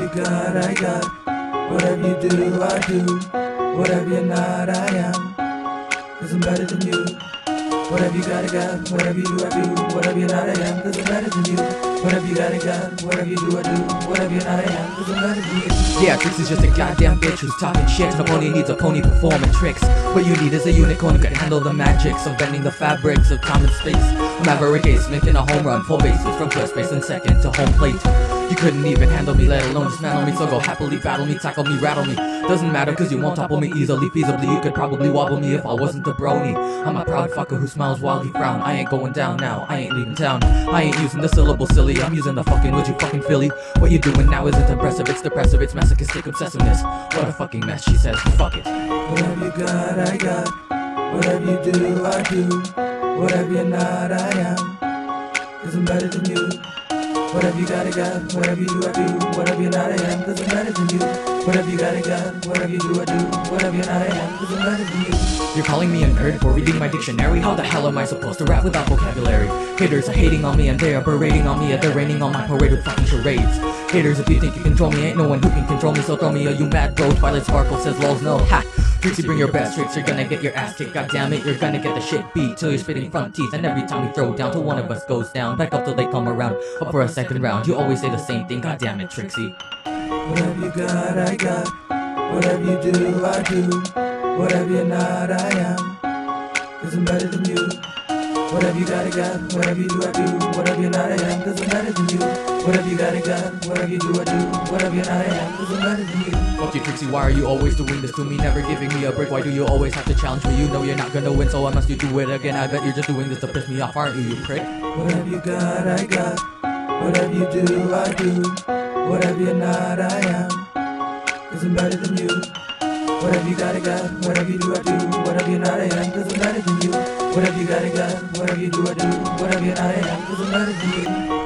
you got, I got. Whatever you do, I do. Whatever you're not, I am. 'Cause I'm better than you. Whatever you got, I got. Whatever you do, I do. Whatever you're not, I am. 'Cause I'm better than you. Whatever you got, I got. Whatever you do, I do. Whatever you're not, I am. 'Cause I'm better than you. Yeah, Trixie's just a goddamn bitch who's talking shit. No pony needs a pony performing tricks. What you need is a unicorn who can handle the magics of bending the fabrics of time and space. A maverick ace making a home run, 4 bases from first base and second to home plate. You couldn't even handle me, let alone dismantle me. So go happily battle me, tackle me, rattle me. Doesn't matter cause you won't topple me easily. Feasibly you could probably wobble me if I wasn't a brony. I'm a proud fucker who smiles while he frown. I ain't going down now, I ain't leaving town. I ain't using the syllable silly, I'm using the fucking would you fucking Philly. What you doing now isn't impressive, it's depressive, it's masochistic obsessiveness. What a fucking mess, she says, fuck it. Whatever you got, I got. Whatever you do, I do. Whatever you're not, I am. 'Cause I'm better than you. Whatever you got, I got. Whatever you do, I do. Whatever you're not, I am. 'Cause I'm better than you. Whatever you got, I got. Whatever you do, I do. Whatever you're not, I am. 'Cause I'm better than you. You're calling me a nerd for reading my dictionary? How the hell am I supposed to rap without vocabulary? Haters are hating on me and they are berating on me, and they're raining on my parade with fucking charades. Haters, if you think you control me, ain't no one who can control me, so throw me. Are you mad, bro? Twilight Sparkle says lols no. Ha! Trixie, bring your best tricks, you're gonna get your ass kicked. God damn it, you're gonna get the shit beat till you're spitting front teeth. And every time we throw down till one of us goes down, back up till they come around, up for a second round. You always say the same thing, god damn it, Trixie. Whatever you got, I got. Whatever you do, I do. Whatever you're not, I am. 'Cause I'm better than you. Whatever you got, I got. Whatever you do, I do. Whatever you're not, I am. 'Cause I'm better than you. Whatever you got, I got. Whatever you do, I do. Whatever you're not, I am. 'Cause I'm better than you. Fuck you, Trixie, why are you always doing this to me? Never giving me a break, why do you always have to challenge me? You know you're not gonna win, so unless you do it again, I bet you're just doing this to piss me off, aren't you, you prick? Whatever you got, I got. Whatever you do, I do. Whatever you're not, I am. 'Cause I'm better than you. Whatever you got, I got. Whatever you do, I do. Whatever you're not, I am. 'Cause I'm better than you. Whatever you got, I got. Whatever you do, I do. Whatever you're not, I am. 'Cause I'm better than you.